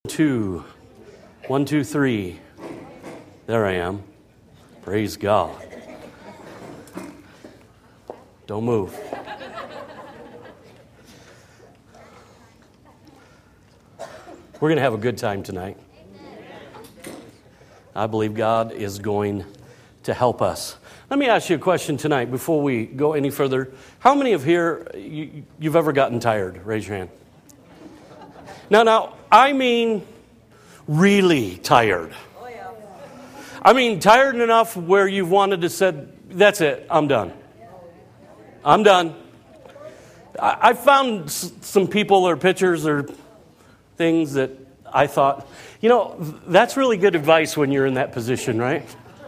Two, 1, 2, 3. There I am. Praise God. Don't move. We're going to have a good time tonight. I believe God is going to help us. Let me ask you a question tonight before we go any further. How many of here, you've ever gotten tired? Raise your hand. Now, I mean really tired. I mean tired enough where you've wanted to say, that's it, I'm done. I'm done. I found some people or pictures or things that I thought, that's really good advice when you're in that position, right?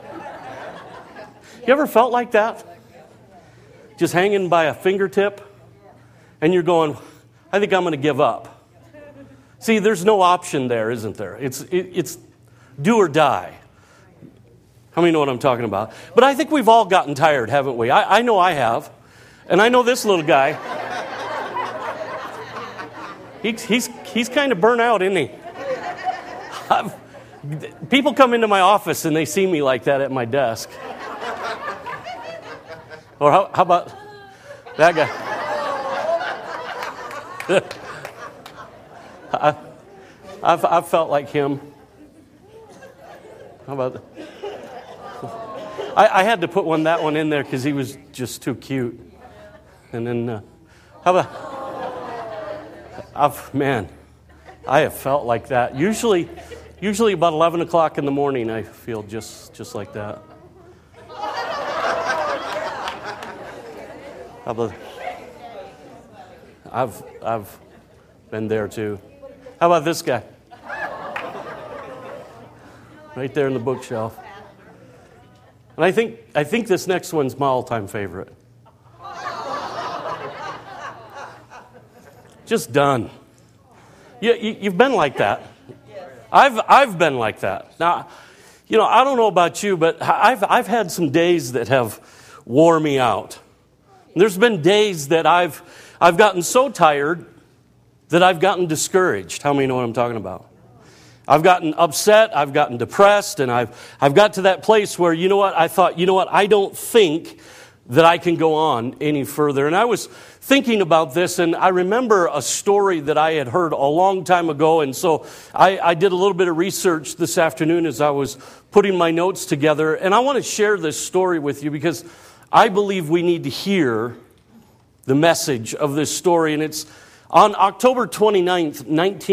You ever felt like that? Just hanging by a fingertip and you're going, I think I'm going to give up. See, there's no option there, isn't there? It's do or die. How many know what I'm talking about? But I think we've all gotten tired, haven't we? I know I have. And I know this little guy. He's kind of burnt out, isn't he? People come into my office and they see me like that at my desk. Or how about that guy? I've felt like him. How about that? I had to put that one in there because he was just too cute. And then, how about, I have felt like that. Usually about 11 o'clock in the morning, I feel just like that. How about, I've been there too. How about this guy? Right there in the bookshelf. And I think this next one's my all-time favorite. Just done. You've been like that. I've been like that. Now, I don't know about you, but I've had some days that have wore me out. There's been days that I've gotten so tired that I've gotten discouraged. How many know what I'm talking about? I've gotten upset, I've gotten depressed, and I've got to that place where, I thought, I don't think that I can go on any further. And I was thinking about this, and I remember a story that I had heard a long time ago, and so I did a little bit of research this afternoon as I was putting my notes together, and I want to share this story with you because I believe we need to hear the message of this story, and it's on October 29th,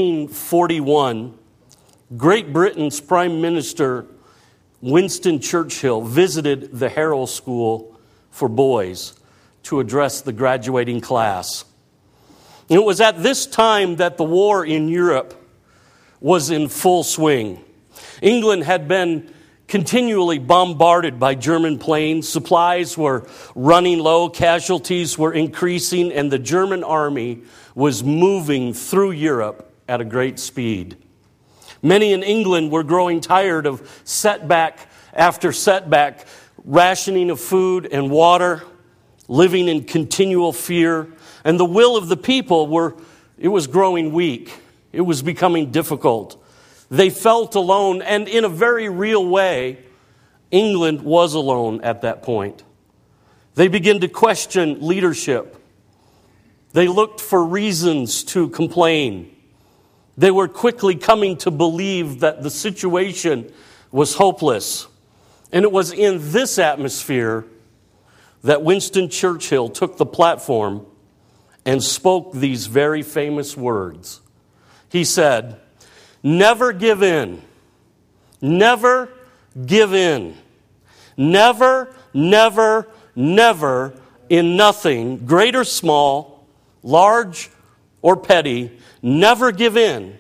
1941, Great Britain's Prime Minister Winston Churchill visited the Harrow School for Boys to address the graduating class. And it was at this time that the war in Europe was in full swing. England had been continually bombarded by German planes. Supplies were running low, casualties were increasing, and the German army was moving through Europe at a great speed. Many in England were growing tired of setback after setback, rationing of food and water, living in continual fear, and the will of the people was growing weak. It was becoming difficult. They felt alone, and in a very real way, England was alone at that point. They began to question leadership. They looked for reasons to complain. They were quickly coming to believe that the situation was hopeless. And it was in this atmosphere that Winston Churchill took the platform and spoke these very famous words. He said, "Never give in. Never give in. Never, never, never in nothing, great or small, large or petty, never give in,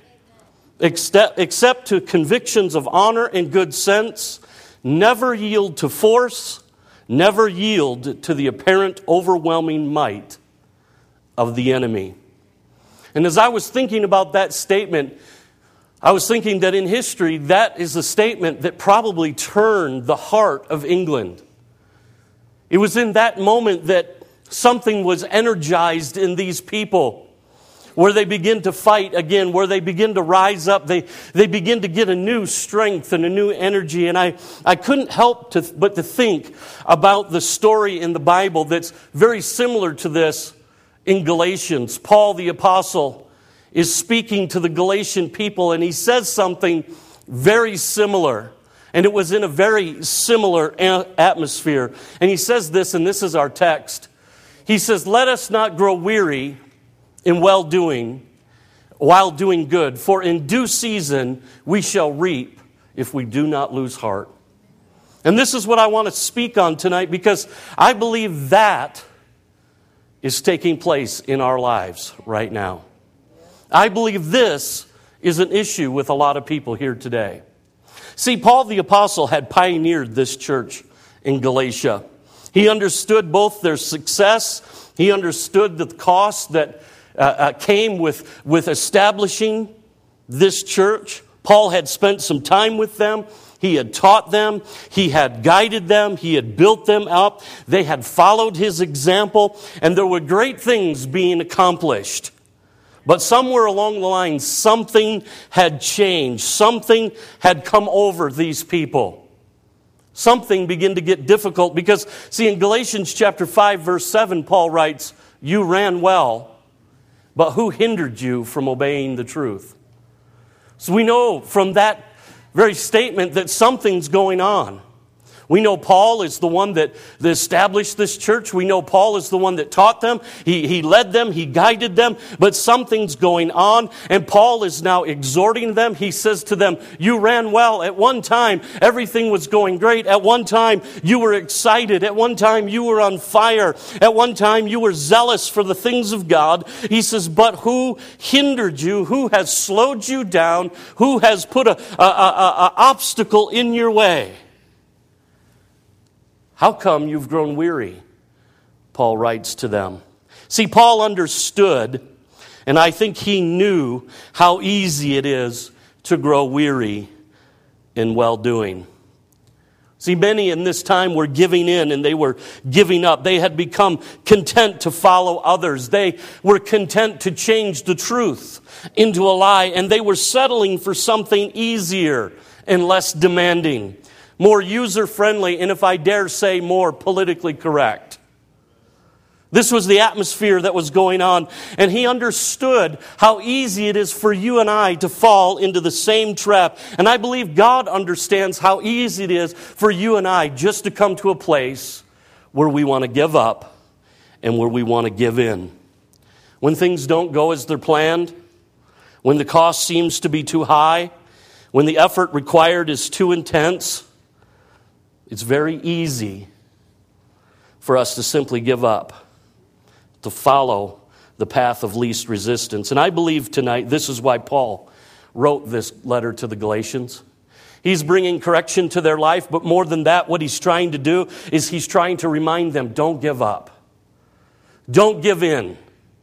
except to convictions of honor and good sense. Never yield to force. Never yield to the apparent overwhelming might of the enemy." And as I was thinking about that statement, I was thinking that in history, that is a statement that probably turned the heart of England. It was in that moment that something was energized in these people. where they begin to fight again, where they begin to rise up. They begin to get a new strength and a new energy. And I couldn't help but to think about the story in the Bible that's very similar to this in Galatians. Paul the Apostle is speaking to the Galatian people, and he says something very similar. And it was in a very similar atmosphere. And he says this, and this is our text. He says, "Let us not grow weary in well-doing, while doing good, for in due season we shall reap if we do not lose heart." And this is what I want to speak on tonight, because I believe that is taking place in our lives right now. I believe this is an issue with a lot of people here today. See, Paul the Apostle had pioneered this church in Galatia. He understood both their success, he understood the cost that came with establishing this church. Paul had spent some time with them. He had taught them. He had guided them. He had built them up. They had followed his example. And there were great things being accomplished. But somewhere along the line, something had changed. Something had come over these people. Something began to get difficult because, see, in Galatians chapter 5, verse 7, Paul writes, "You ran well, but who hindered you from obeying the truth?" So we know from that very statement that something's going on. We know Paul is the one that established this church. We know Paul is the one that taught them. He led them. He guided them. But something's going on. And Paul is now exhorting them. He says to them, "You ran well. At one time, everything was going great. At one time, you were excited. At one time, you were on fire. At one time, you were zealous for the things of God." He says, "But who hindered you? Who has slowed you down? Who has put a obstacle in your way? How come you've grown weary?" Paul writes to them. See, Paul understood, and I think he knew how easy it is to grow weary in well-doing. See, many in this time were giving in and they were giving up. They had become content to follow others. They were content to change the truth into a lie, and they were settling for something easier and less demanding, more user-friendly, and if I dare say, more politically correct. This was the atmosphere that was going on, and he understood how easy it is for you and I to fall into the same trap. And I believe God understands how easy it is for you and I just to come to a place where we want to give up and where we want to give in. When things don't go as they're planned, when the cost seems to be too high, when the effort required is too intense, it's very easy for us to simply give up, to follow the path of least resistance. And I believe tonight this is why Paul wrote this letter to the Galatians. He's bringing correction to their life, but more than that, what he's trying to do is he's trying to remind them, don't give up. Don't give in.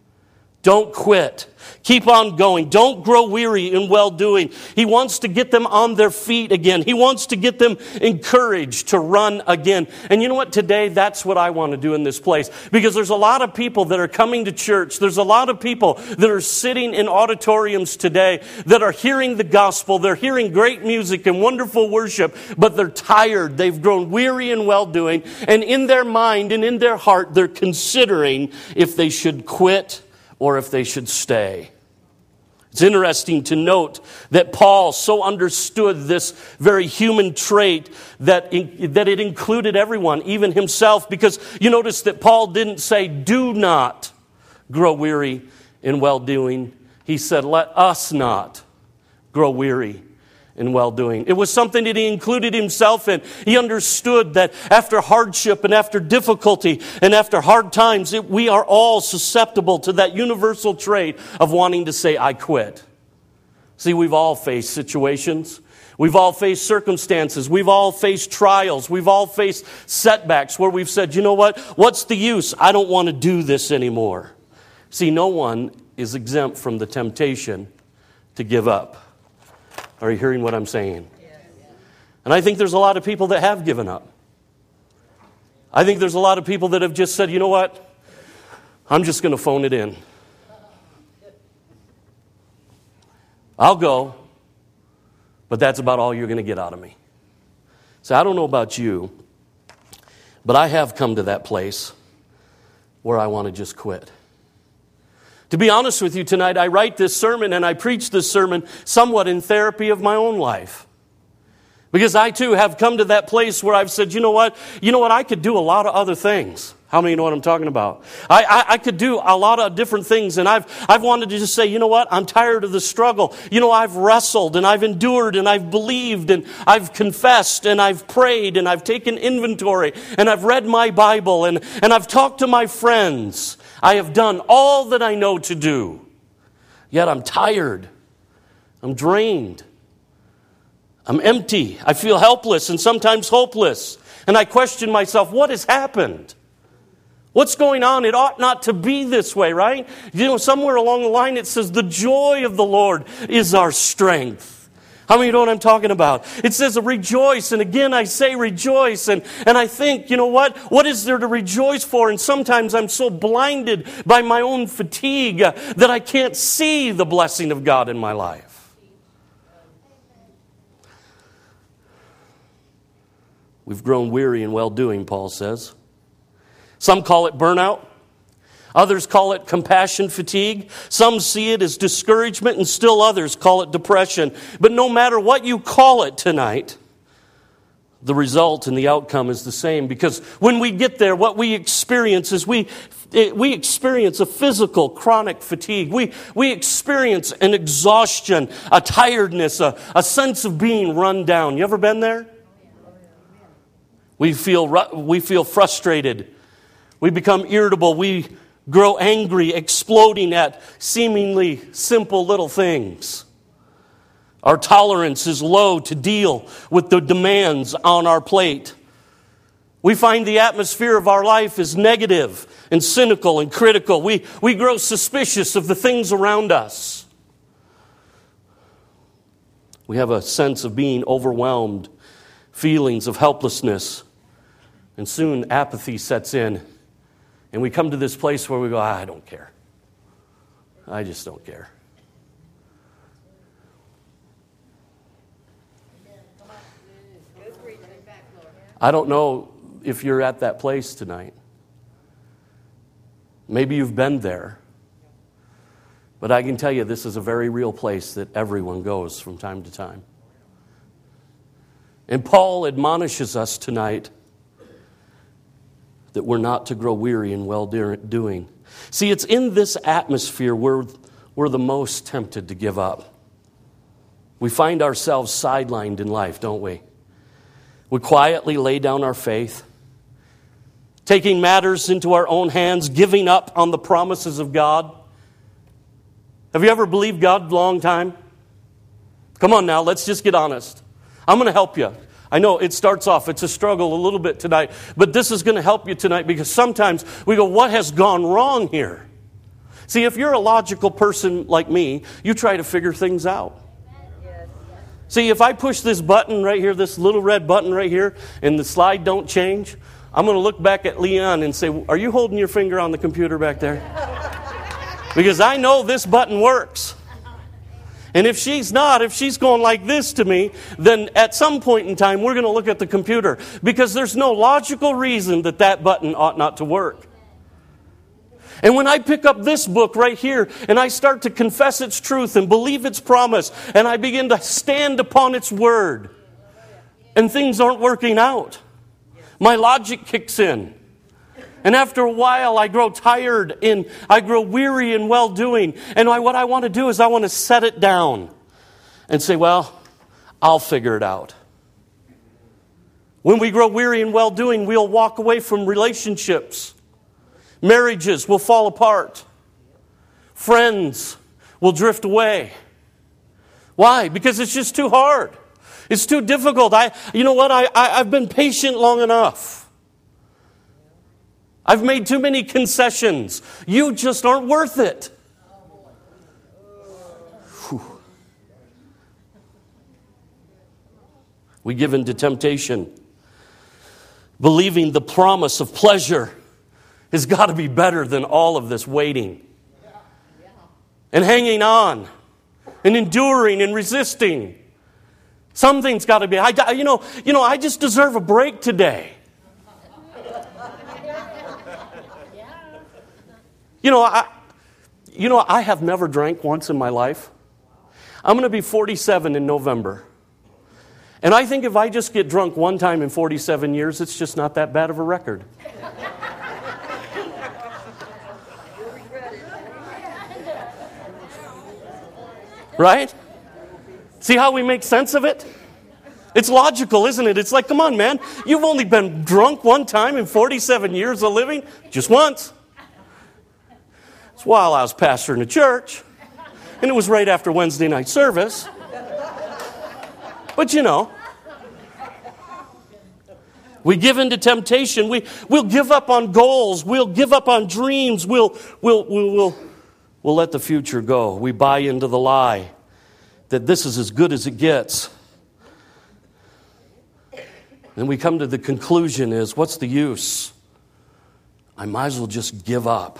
Don't quit. Keep on going. Don't grow weary in well-doing. He wants to get them on their feet again. He wants to get them encouraged to run again. And you know what? Today, that's what I want to do in this place. Because there's a lot of people that are coming to church. There's a lot of people that are sitting in auditoriums today that are hearing the gospel. They're hearing great music and wonderful worship, but they're tired. They've grown weary in well-doing. And in their mind and in their heart, they're considering if they should quit or if they should stay. It's interesting to note that Paul so understood this very human trait that it included everyone, even himself, because you notice that Paul didn't say, do not grow weary in well-doing. He said, let us not grow weary in well-doing. It was something that he included himself in. He understood that after hardship and after difficulty and after hard times, we are all susceptible to that universal trait of wanting to say, I quit. See, we've all faced situations. We've all faced circumstances. We've all faced trials. We've all faced setbacks where we've said, you know what? What's the use? I don't want to do this anymore. See, no one is exempt from the temptation to give up. Are you hearing what I'm saying? And I think there's a lot of people that have given up. I think there's a lot of people that have just said, you know what? I'm just going to phone it in. I'll go, but that's about all you're going to get out of me. So I don't know about you, but I have come to that place where I want to just quit. To be honest with you tonight, I write this sermon and I preach this sermon somewhat in therapy of my own life. Because I too have come to that place where I've said, you know what, I could do a lot of other things. How many know what I'm talking about? I could do a lot of different things, and I've wanted to just say, you know what, I'm tired of the struggle. I've wrestled, and I've endured, and I've believed, and I've confessed, and I've prayed, and I've taken inventory, and I've read my Bible, and I've talked to my friends. I have done all that I know to do. Yet I'm tired. I'm drained. I'm empty. I feel helpless and sometimes hopeless. And I question myself, what has happened? What's going on? It ought not to be this way, right? Somewhere along the line it says, the joy of the Lord is our strength. How many know what I'm talking about? It says rejoice, and again I say rejoice, and I think, you know what? What is there to rejoice for? And sometimes I'm so blinded by my own fatigue that I can't see the blessing of God in my life. We've grown weary in well-doing, Paul says. Some call it burnout. Others call it compassion fatigue. Some see it as discouragement, and still others call it depression. But no matter what you call it tonight, the result and the outcome is the same. Because when we get there, what we experience is we experience a physical chronic fatigue. We experience an exhaustion, a tiredness, a sense of being run down. You ever been there? We feel frustrated. We become irritable. We grow angry, exploding at seemingly simple little things. Our tolerance is low to deal with the demands on our plate. We find the atmosphere of our life is negative and cynical and critical. We grow suspicious of the things around us. We have a sense of being overwhelmed, feelings of helplessness. And soon apathy sets in, and we come to this place where we go, I don't care. I just don't care. I don't know if you're at that place tonight. Maybe you've been there. But I can tell you this is a very real place that everyone goes from time to time. And Paul admonishes us tonight that we're not to grow weary in well-doing. See, it's in this atmosphere where we're the most tempted to give up. We find ourselves sidelined in life, don't we? We quietly lay down our faith, taking matters into our own hands, giving up on the promises of God. Have you ever believed God a long time? Come on now, let's just get honest. I'm going to help you. I know it starts off, it's a struggle a little bit tonight, but this is going to help you tonight because sometimes we go, what has gone wrong here? See, if you're a logical person like me, you try to figure things out. See, if I push this button right here, this little red button right here, and the slide don't change, I'm going to look back at Leon and say, are you holding your finger on the computer back there? Because I know this button works. And if she's not, if she's going like this to me, then at some point in time, we're going to look at the computer. Because there's no logical reason that button ought not to work. And when I pick up this book right here, and I start to confess its truth and believe its promise, and I begin to stand upon its word, and things aren't working out, my logic kicks in. And after a while, I grow tired and I grow weary in well-doing. And what I want to do is I want to set it down and say, well, I'll figure it out. When we grow weary in well-doing, we'll walk away from relationships. Marriages will fall apart. Friends will drift away. Why? Because it's just too hard. It's too difficult. I've been patient long enough. I've made too many concessions. You just aren't worth it. Whew. We give in to temptation, believing the promise of pleasure has got to be better than all of this waiting and hanging on. and enduring and resisting. Something's got to be. I just deserve a break today. I have never drank once in my life. I'm going to be 47 in November. And I think if I just get drunk one time in 47 years, it's just not that bad of a record. Right? See how we make sense of it? It's logical, isn't it? It's like, come on, man. You've only been drunk one time in 47 years of living. Just once. It's while I was pastoring a church. And it was right after Wednesday night service. But we give into temptation. We'll give up on goals. We'll give up on dreams. We'll let the future go. We buy into the lie that this is as good as it gets. And we come to the conclusion is, what's the use? I might as well just give up.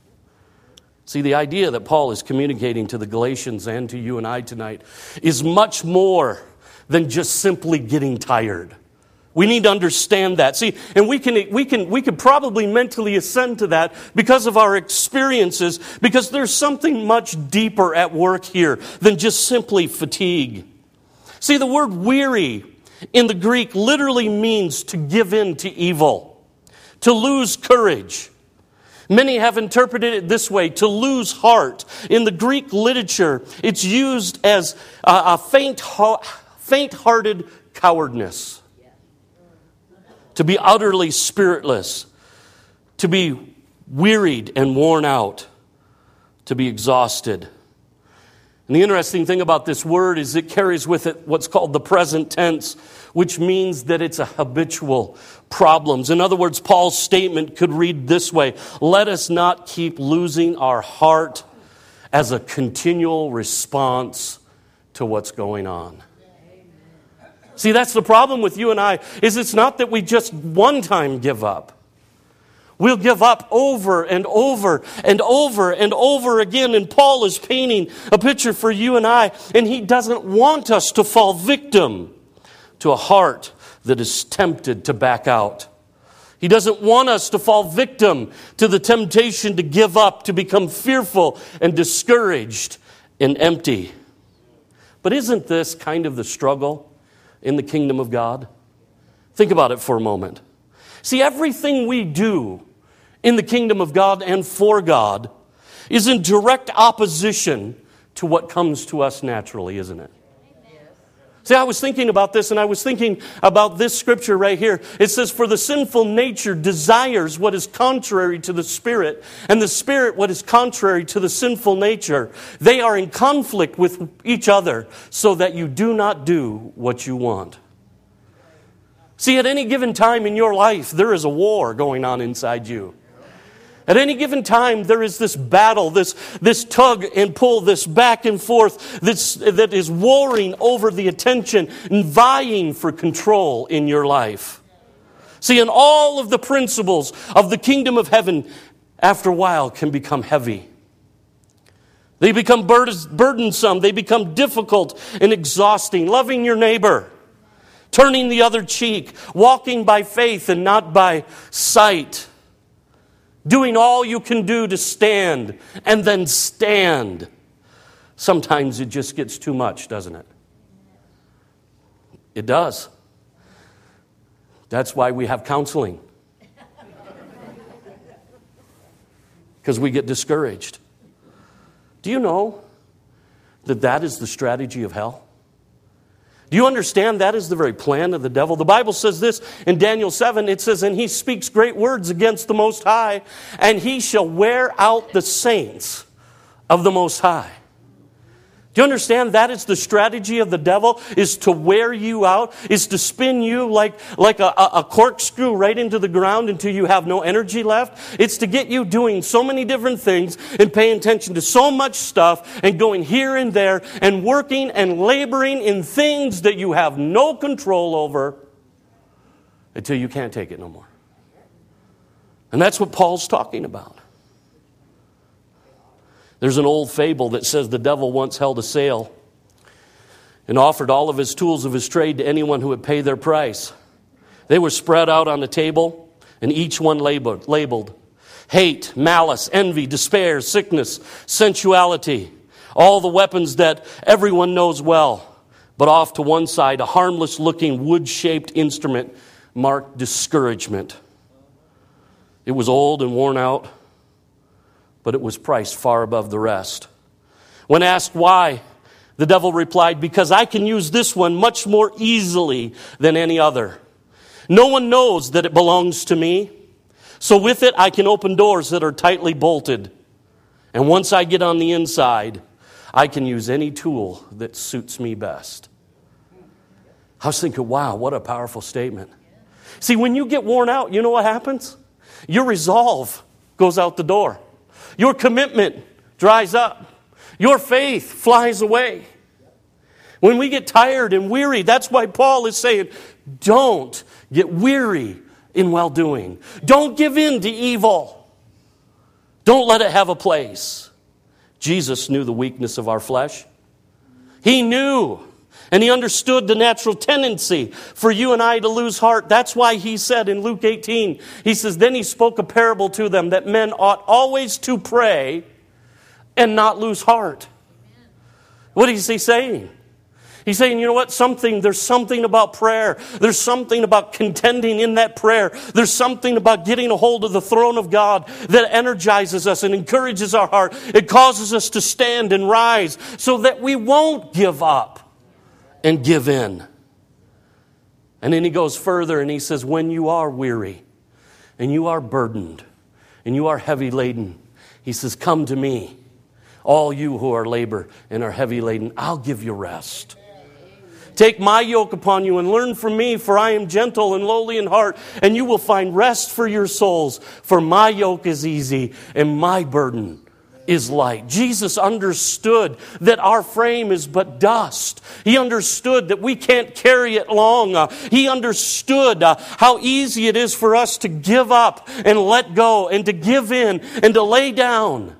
See, the idea that Paul is communicating to the Galatians and to you and I tonight is much more than just simply getting tired. We need to understand that. See, and we can probably mentally ascend to that because of our experiences, because there's something much deeper at work here than just simply fatigue. See, the word weary in the Greek literally means to give in to evil, to lose courage. Many have interpreted it this way, to lose heart. In the Greek literature, it's used as a faint-hearted cowardness. To be utterly spiritless, to be wearied and worn out, to be exhausted. And the interesting thing about this word is it carries with it what's called the present tense, which means that it's a habitual problem. In other words, Paul's statement could read this way: let us not keep losing our heart as a continual response to what's going on. See, that's the problem with you and I, is it's not that we just one time give up. We'll give up over and over and over and over again. And Paul is painting a picture for you and I, and he doesn't want us to fall victim to a heart that is tempted to back out. He doesn't want us to fall victim to the temptation to give up, to become fearful and discouraged and empty. But isn't this kind of the struggle in the kingdom of God? Think about it for a moment. See, everything we do in the kingdom of God and for God is in direct opposition to what comes to us naturally, isn't it? See, I was thinking about this, and I was thinking about this scripture right here. It says, for the sinful nature desires what is contrary to the Spirit, and the Spirit what is contrary to the sinful nature. They are in conflict with each other, so that you do not do what you want. See, at any given time in your life, there is a war going on inside you. At any given time, there is this battle, this tug and pull, this back and forth that is warring over the attention and vying for control in your life. See, and all of the principles of the kingdom of heaven, after a while, can become heavy. They become burdensome. They become difficult and exhausting. Loving your neighbor, turning the other cheek, walking by faith and not by sight. Doing all you can do to stand and then stand. Sometimes it just gets too much, doesn't it? It does. That's why we have counseling. Because we get discouraged. Do you know that that is the strategy of hell? Do you understand that is the very plan of the devil? The Bible says this in Daniel 7. It says, and he speaks great words against the Most High, and he shall wear out the saints of the Most High. Do you understand that is the strategy of the devil, is to wear you out, is to spin you like a corkscrew right into the ground until you have no energy left? It's to get you doing so many different things and paying attention to so much stuff and going here and there and working and laboring in things that you have no control over until you can't take it no more. And that's what Paul's talking about. There's an old fable that says the devil once held a sale and offered all of his tools of his trade to anyone who would pay their price. They were spread out on the table, and each one labeled hate, malice, envy, despair, sickness, sensuality, all the weapons that everyone knows well. But off to one side, a harmless-looking wood-shaped instrument marked discouragement. It was old and worn out, but it was priced far above the rest. When asked why, the devil replied, because I can use this one much more easily than any other. No one knows that it belongs to me. So with it, I can open doors that are tightly bolted. And once I get on the inside, I can use any tool that suits me best. I was thinking, wow, what a powerful statement. See, when you get worn out, you know what happens? Your resolve goes out the door. Your commitment dries up. Your faith flies away. When we get tired and weary, that's why Paul is saying, don't get weary in well-doing. Don't give in to evil. Don't let it have a place. Jesus knew the weakness of our flesh. He knew, and he understood the natural tendency for you and I to lose heart. That's why he said in Luke 18, he says, then he spoke a parable to them that men ought always to pray and not lose heart. What is he saying? He's saying, you know what? There's something about prayer. There's something about contending in that prayer. There's something about getting a hold of the throne of God that energizes us and encourages our heart. It causes us to stand and rise so that we won't give up and give in. And then he goes further and he says, when you are weary and you are burdened and you are heavy laden, he says, come to me, all you who are labor and are heavy laden. I'll give you rest. Take my yoke upon you and learn from me, for I am gentle and lowly in heart, and you will find rest for your souls. For my yoke is easy and my burden is light. Jesus understood that our frame is but dust. He understood that we can't carry it long. He understood how easy it is for us to give up and let go and to give in and to lay down.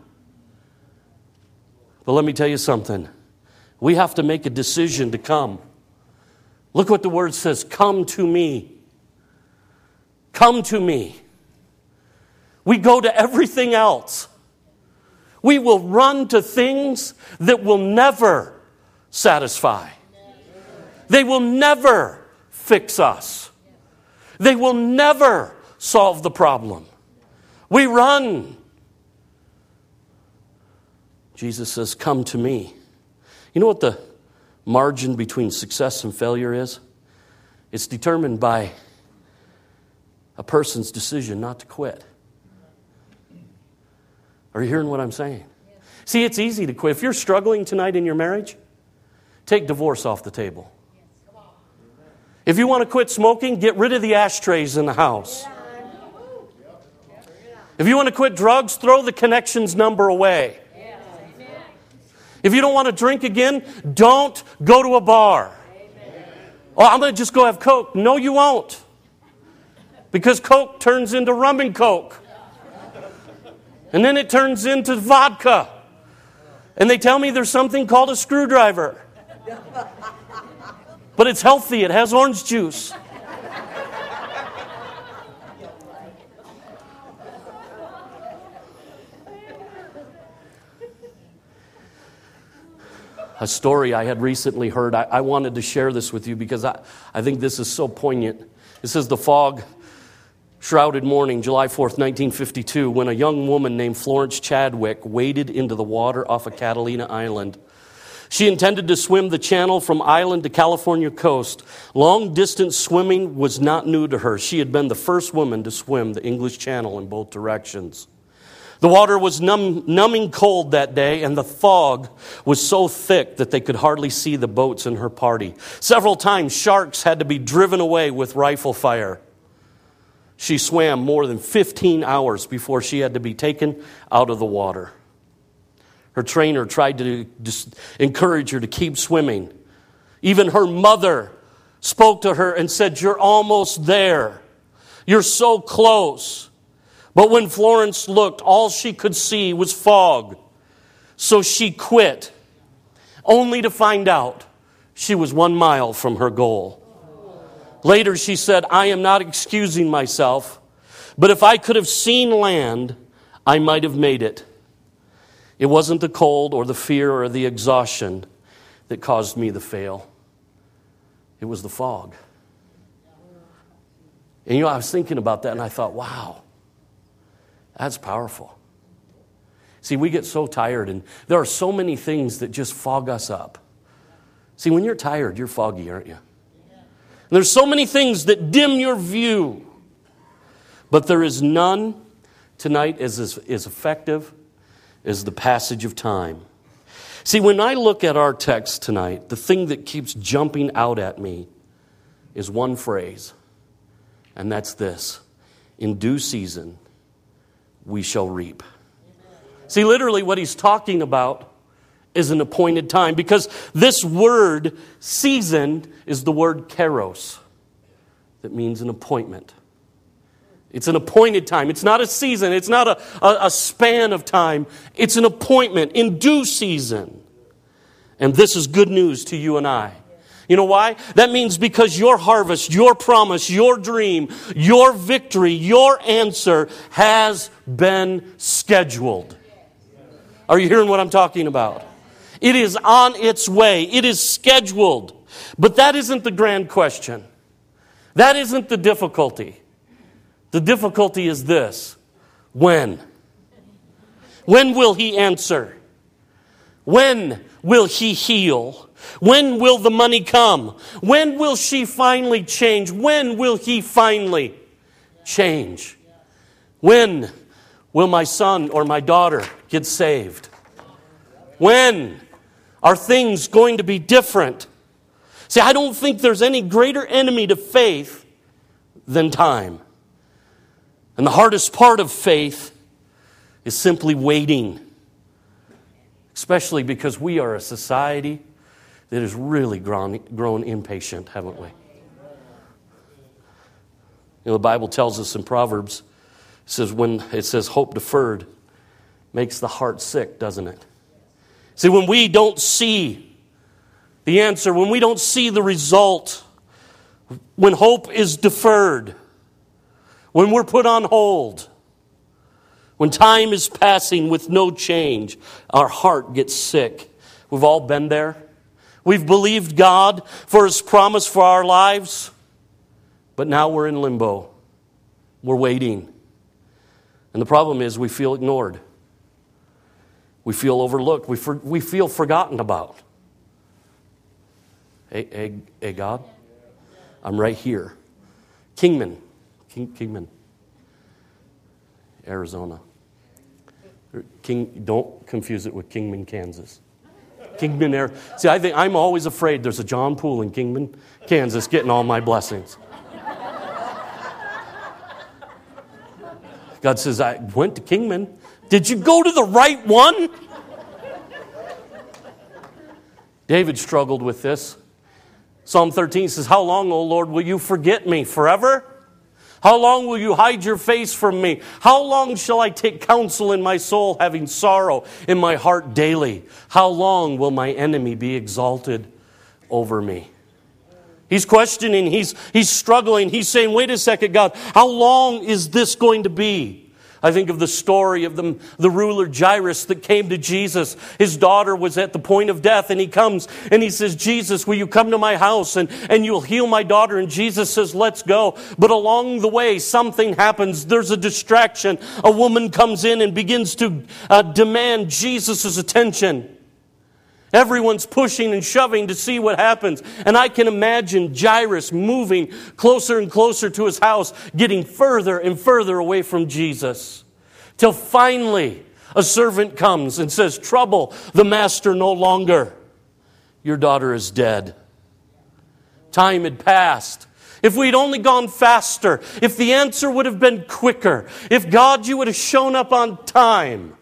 But let me tell you something. We have to make a decision to come. Look what the word says, come to me. Come to me. We go to everything else. We will run to things that will never satisfy. They will never fix us. They will never solve the problem. We run. Jesus says, come to me. You know what the margin between success and failure is? It's determined by a person's decision not to quit. Are you hearing what I'm saying? See, it's easy to quit. If you're struggling tonight in your marriage, take divorce off the table. If you want to quit smoking, get rid of the ashtrays in the house. If you want to quit drugs, throw the connections number away. If you don't want to drink again, don't go to a bar. Oh, I'm going to just go have Coke. No, you won't. Because Coke turns into rum and Coke. And then it turns into vodka. And they tell me there's something called a screwdriver. But it's healthy. It has orange juice. A story I had recently heard. I wanted to share this with you because I think this is so poignant. It says the fog-shrouded morning, July 4th, 1952, when a young woman named Florence Chadwick waded into the water off of Catalina Island. She intended to swim the channel from island to California coast. Long-distance swimming was not new to her. She had been the first woman to swim the English Channel in both directions. The water was numbing cold that day, and the fog was so thick that they could hardly see the boats in her party. Several times, sharks had to be driven away with rifle fire. She swam more than 15 hours before she had to be taken out of the water. Her trainer tried to encourage her to keep swimming. Even her mother spoke to her and said, "You're almost there. You're so close." But when Florence looked, all she could see was fog. So she quit, only to find out she was 1 mile from her goal. Later she said, I am not excusing myself, but if I could have seen land, I might have made it. It wasn't the cold or the fear or the exhaustion that caused me to fail. It was the fog. And I was thinking about that and I thought, wow, that's powerful. See, we get so tired and there are so many things that just fog us up. See, when you're tired, you're foggy, aren't you? And there's so many things that dim your view. But there is none tonight as effective as the passage of time. See, when I look at our text tonight, the thing that keeps jumping out at me is one phrase, and that's this: in due season, we shall reap. See, literally what he's talking about is an appointed time, because this word season is the word kairos, that means an appointment. It's an appointed time. It's not a season. It's not a span of time. It's an appointment in due season. And this is good news to you and I. You know why? That means because your harvest, your promise, your dream, your victory, your answer has been scheduled. Are you hearing what I'm talking about? It is on its way. It is scheduled. But that isn't the grand question. That isn't the difficulty. The difficulty is this: when? When will he answer? When will he heal? When will the money come? When will she finally change? When will he finally change? When will my son or my daughter get saved? When are things going to be different? See, I don't think there's any greater enemy to faith than time. And the hardest part of faith is simply waiting. Especially because we are a society that has really grown impatient, haven't we? The Bible tells us in Proverbs, it says hope deferred makes the heart sick, doesn't it? See, when we don't see the answer, when we don't see the result, when hope is deferred, when we're put on hold, when time is passing with no change, our heart gets sick. We've all been there. We've believed God for His promise for our lives, but now we're in limbo. We're waiting. And the problem is we feel ignored. We feel overlooked. We feel forgotten about. Hey, God, I'm right here. Kingman, Arizona. Don't confuse it with Kingman, Kansas. Kingman, Arizona. See, I'm always afraid there's a John Poole in Kingman, Kansas, getting all my blessings. God says, I went to Kingman. Did you go to the right one? David struggled with this. Psalm 13 says, how long, O Lord, will you forget me? Forever? How long will you hide your face from me? How long shall I take counsel in my soul, having sorrow in my heart daily? How long will my enemy be exalted over me? He's questioning, he's struggling, he's saying, wait a second, God, how long is this going to be? I think of the story of the ruler Jairus that came to Jesus. His daughter was at the point of death, and he comes and he says, Jesus, will you come to my house and you'll heal my daughter? And Jesus says, let's go. But along the way, something happens. There's a distraction. A woman comes in and begins to demand Jesus' attention. Everyone's pushing and shoving to see what happens. And I can imagine Jairus moving closer and closer to his house, getting further and further away from Jesus. Till finally a servant comes and says, trouble the master no longer. Your daughter is dead. Time had passed. If we'd only gone faster, if the answer would have been quicker, if God, you would have shown up on time.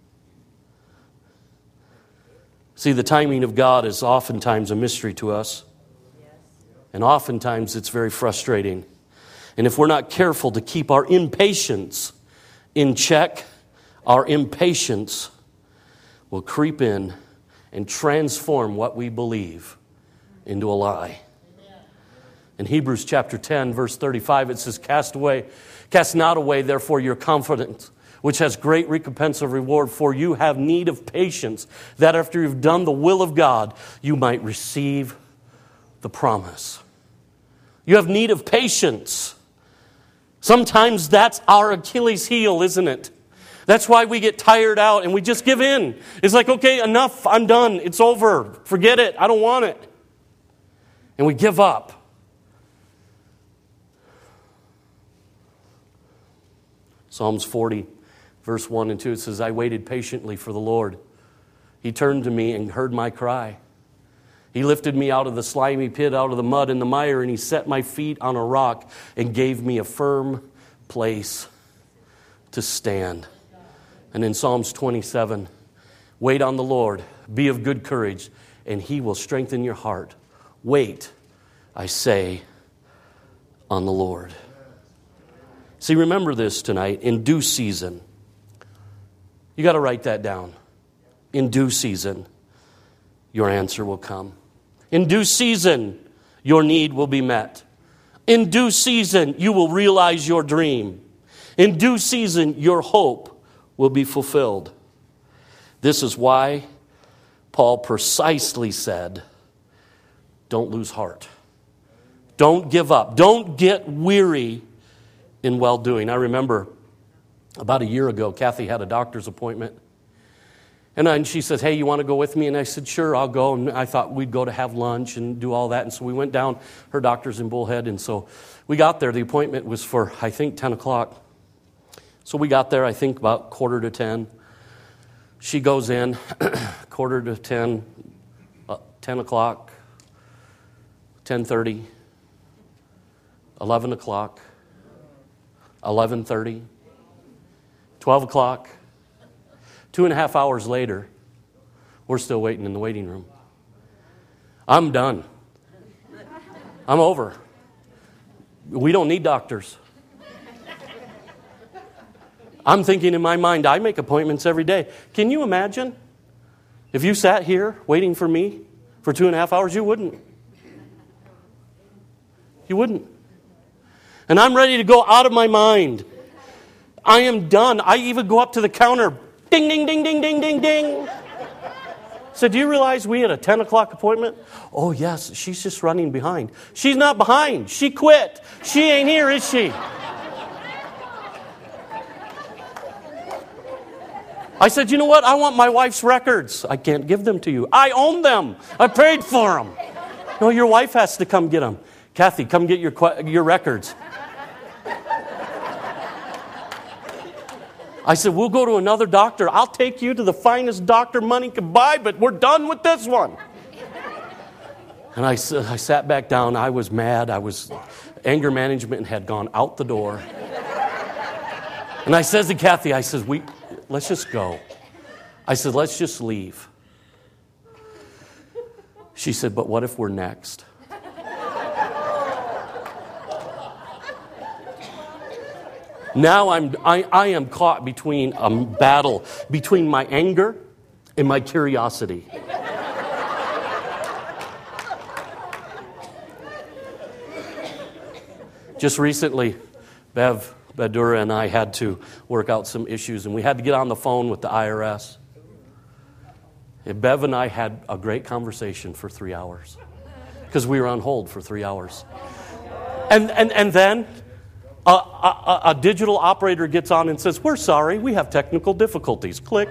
See, the timing of God is oftentimes a mystery to us. And oftentimes it's very frustrating. And if we're not careful to keep our impatience in check, our impatience will creep in and transform what we believe into a lie. In Hebrews chapter 10, verse 35, it says, Cast not away, therefore, your confidence, which has great recompense of reward, for you have need of patience, that after you've done the will of God, you might receive the promise. You have need of patience. Sometimes that's our Achilles heel, isn't it? That's why we get tired out and we just give in. It's like, okay, enough, I'm done, it's over, forget it, I don't want it. And we give up. Psalms 40, verse 1 and 2, it says, I waited patiently for the Lord. He turned to me and heard my cry. He lifted me out of the slimy pit, out of the mud and the mire, and he set my feet on a rock and gave me a firm place to stand. And in Psalms 27, wait on the Lord, be of good courage, and he will strengthen your heart. Wait, I say, on the Lord. See, remember this tonight, in due season. You got to write that down. In due season, your answer will come. In due season, your need will be met. In due season, you will realize your dream. In due season, your hope will be fulfilled. This is why Paul precisely said, don't lose heart. Don't give up. Don't get weary in well-doing. I remember about a year ago, Kathy had a doctor's appointment. And she says, hey, you want to go with me? And I said, sure, I'll go. And I thought we'd go to have lunch and do all that. And so we went down. Her doctor's in Bullhead. And so we got there. The appointment was for, I think, 10 o'clock. So we got there, I think, about 9:45. She goes in, 9:45, 10 o'clock, 10:30, 11 o'clock, 11:30, 12 o'clock. 2.5 hours later, we're still waiting in the waiting room. I'm done. I'm over. We don't need doctors. I'm thinking in my mind, I make appointments every day. Can you imagine if you sat here waiting for me for 2.5 hours? You wouldn't. You wouldn't. And I'm ready to go out of my mind. I am done. I even go up to the counter. Ding, ding, ding, ding, ding, ding, ding. So do you realize we had a 10 o'clock appointment? Oh, yes, she's just running behind. She's not behind. She quit. She ain't here, is she? I said, you know what? I want my wife's records. I can't give them to you. I own them. I paid for them. No, your wife has to come get them. Kathy, come get your records. I said, we'll go to another doctor. I'll take you to the finest doctor money can buy, but we're done with this one. And I sat back down. I was mad. Anger management had gone out the door. And I said to Kathy, I said, let's just go. I said, let's just leave. She said, but what if we're next? Now I am caught between a battle between my anger and my curiosity. Just recently, Bev Badura and I had to work out some issues, and we had to get on the phone with the IRS. And Bev and I had a great conversation for 3 hours because we were on hold for 3 hours. And then a digital operator gets on and says, we're sorry, we have technical difficulties. Click.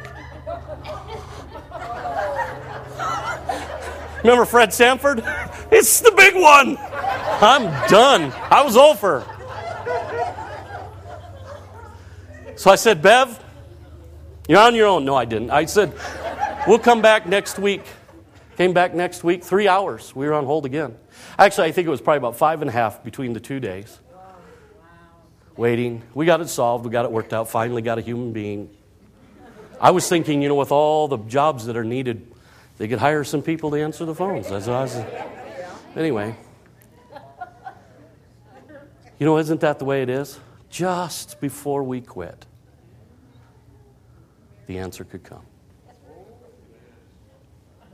Remember Fred Sanford? It's the big one. I'm done. I was over. So I said, Bev, you're on your own. No, I didn't. I said, we'll come back next week. Came back next week, 3 hours. We were on hold again. Actually, I think it was probably about 5.5 between the 2 days. Waiting. We got it solved. We got it worked out. Finally got a human being. I was thinking, with all the jobs that are needed, they could hire some people to answer the phones. That's what I was. Anyway. Isn't that the way it is? Just before we quit, the answer could come.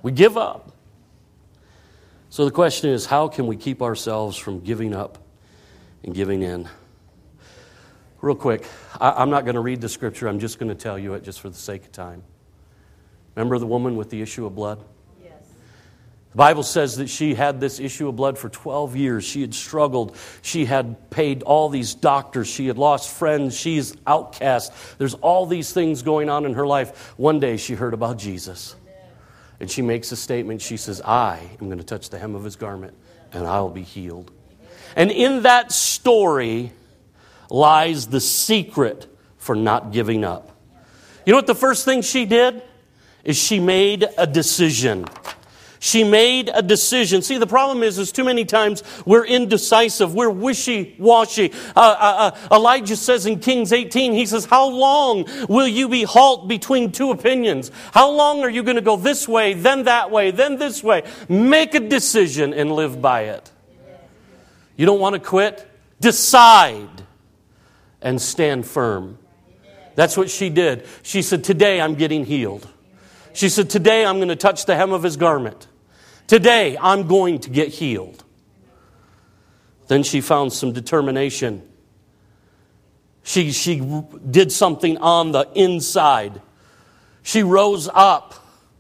We give up. So the question is, how can we keep ourselves from giving up and giving in? Real quick, I'm not going to read the scripture. I'm just going to tell you it just for the sake of time. Remember the woman with the issue of blood? Yes. The Bible says that she had this issue of blood for 12 years. She had struggled. She had paid all these doctors. She had lost friends. She's outcast. There's all these things going on in her life. One day she heard about Jesus. And she makes a statement. She says, I am going to touch the hem of his garment and I'll be healed. And in that story lies the secret for not giving up. You know what the first thing she did? Is she made a decision. She made a decision. See, the problem is too many times we're indecisive. We're wishy-washy. Elijah says in Kings 18, he says, how long will you be halt between two opinions? How long are you going to go this way, then that way, then this way? Make a decision and live by it. You don't want to quit? Decide and stand firm. That's what she did. She said, today I'm getting healed. She said, today I'm going to touch the hem of his garment. Today I'm going to get healed. Then she found some determination. She did something on the inside. She rose up.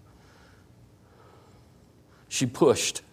She pushed.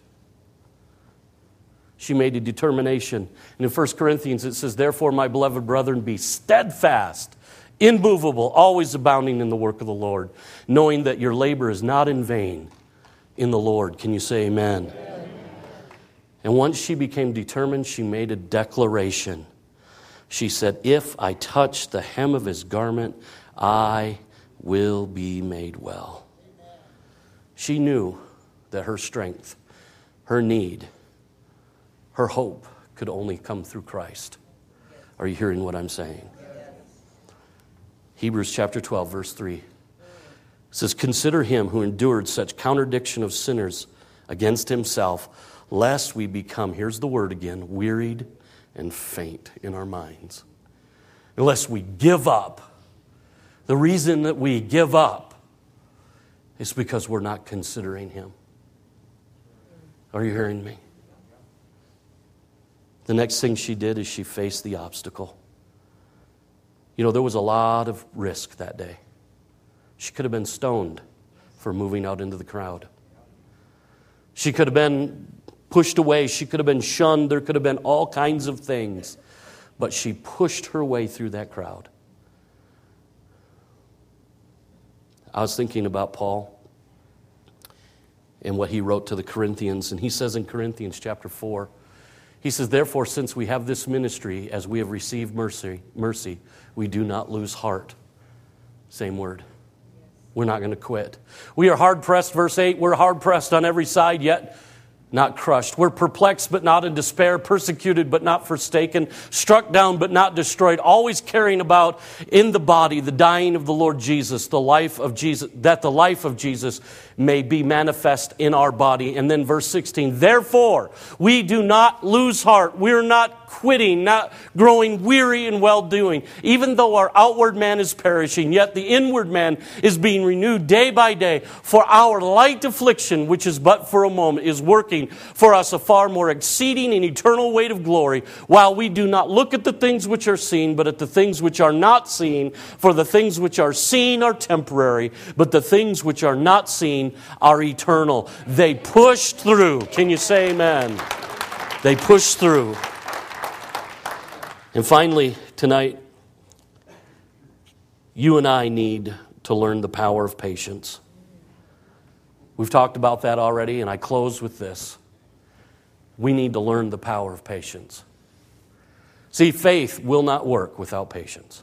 She made a determination. And in 1 Corinthians it says, therefore, my beloved brethren, be steadfast, immovable, always abounding in the work of the Lord, knowing that your labor is not in vain in the Lord. Can you say amen? Amen. And once she became determined, she made a declaration. She said, if I touch the hem of his garment, I will be made well. Amen. She knew that her strength, her need, her hope could only come through Christ. Are you hearing what I'm saying? Hebrews chapter 12, verse 3 says, consider him who endured such contradiction of sinners against himself, lest we become, here's the word again, wearied and faint in our minds. Unless we give up. The reason that we give up is because we're not considering him. Are you hearing me? The next thing she did is she faced the obstacle. You know, there was a lot of risk that day. She could have been stoned for moving out into the crowd. She could have been pushed away. She could have been shunned. There could have been all kinds of things. But she pushed her way through that crowd. I was thinking about Paul and what he wrote to the Corinthians. And he says in Corinthians chapter 4, he says, therefore, since we have this ministry, as we have received mercy, we do not lose heart. Same word. We're not going to quit. We are hard-pressed, verse 8, we're hard-pressed on every side, yet not crushed. We're perplexed, but not in despair, persecuted, but not forsaken, struck down, but not destroyed, always carrying about in the body the dying of the Lord Jesus, the life of Jesus, that the life of Jesus may be manifest in our body. And then verse 16, therefore, we do not lose heart. We're not quitting, not growing weary in well-doing. Even though our outward man is perishing, yet the inward man is being renewed day by day. For our light affliction, which is but for a moment, is working for us a far more exceeding and eternal weight of glory, while we do not look at the things which are seen, but at the things which are not seen. For the things which are seen are temporary, but the things which are not seen are eternal. They pushed through. Can you say amen? They pushed through. And finally, tonight, you and I need to learn the power of patience. We've talked about that already, and I close with this. We need to learn the power of patience. See, faith will not work without patience.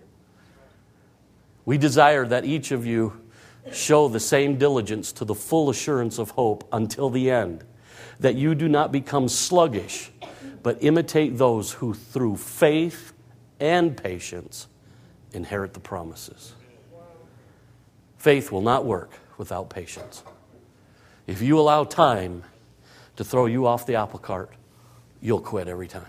We desire that each of you show the same diligence to the full assurance of hope until the end, that you do not become sluggish, but imitate those who through faith and patience inherit the promises. Faith will not work without patience. If you allow time to throw you off the apple cart, you'll quit every time.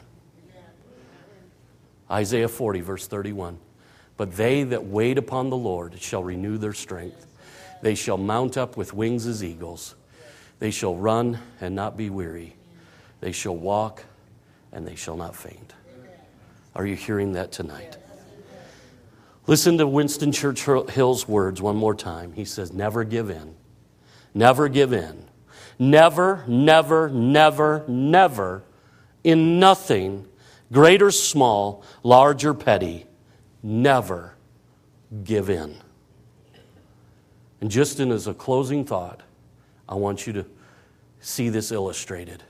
Isaiah 40, verse 31. But they that wait upon the Lord shall renew their strength. They shall mount up with wings as eagles. They shall run and not be weary. They shall walk and they shall not faint. Are you hearing that tonight? Listen to Winston Churchill's words one more time. He says, never give in. Never give in. Never, never, never, never, in nothing, great or small, large or petty, never give in. And just as a closing thought, I want you to see this illustrated.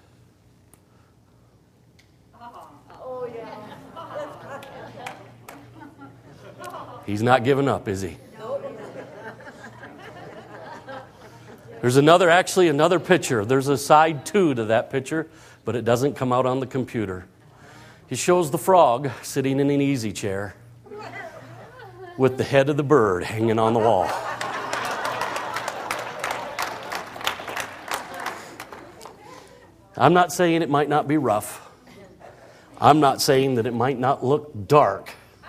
He's not giving up, is he? There's another picture. There's a side 2 to that picture, but it doesn't come out on the computer. He shows the frog sitting in an easy chair with the head of the bird hanging on the wall. I'm not saying it might not be rough. I'm not saying that it might not look dark.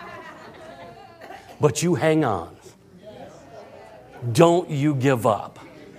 But you hang on. Don't you give up.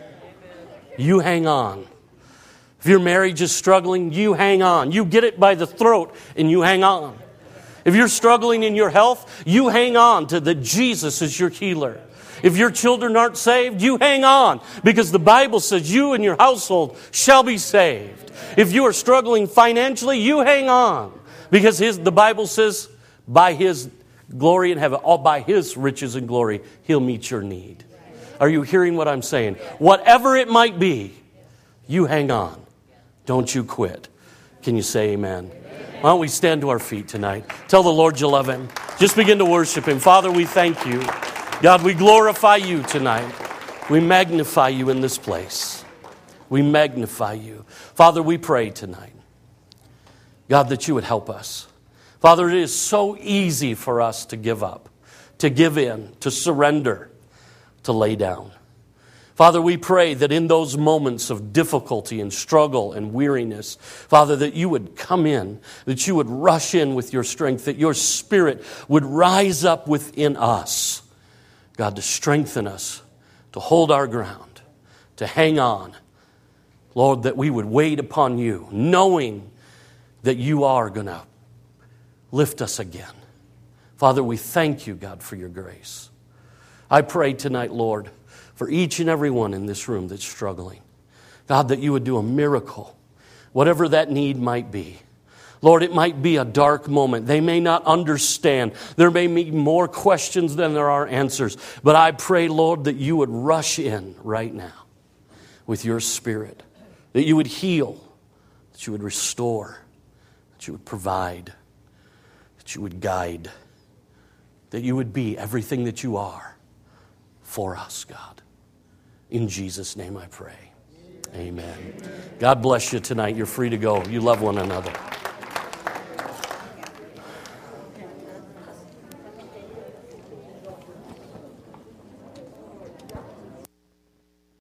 You hang on. If your marriage is struggling, you hang on. You get it by the throat and you hang on. If you're struggling in your health, you hang on to that Jesus is your healer. If your children aren't saved, you hang on, because the Bible says you and your household shall be saved. If you are struggling financially, you hang on, because the Bible says by His glory in heaven, all by His riches and glory, He'll meet your need. Are you hearing what I'm saying? Whatever it might be, you hang on. Don't you quit. Can you say amen? Why don't we stand to our feet tonight? Tell the Lord you love Him. Just begin to worship Him. Father, we thank You. God, we glorify You tonight. We magnify You in this place. We magnify You. Father, we pray tonight, God, that You would help us. Father, it is so easy for us to give up, to give in, to surrender, to lay down. Father, we pray that in those moments of difficulty and struggle and weariness, Father, that You would come in, that You would rush in with Your strength, that Your Spirit would rise up within us, God, to strengthen us, to hold our ground, to hang on. Lord, that we would wait upon You, knowing that You are going to lift us again. Father, we thank You, God, for Your grace. I pray tonight, Lord, for each and every one in this room that's struggling. God, that You would do a miracle, whatever that need might be. Lord, it might be a dark moment. They may not understand. There may be more questions than there are answers. But I pray, Lord, that You would rush in right now with Your Spirit, that You would heal, that You would restore, that You would provide, that You would guide, that You would be everything that You are for us, God. In Jesus' name I pray. Amen. God bless you tonight. You're free to go. You love one another.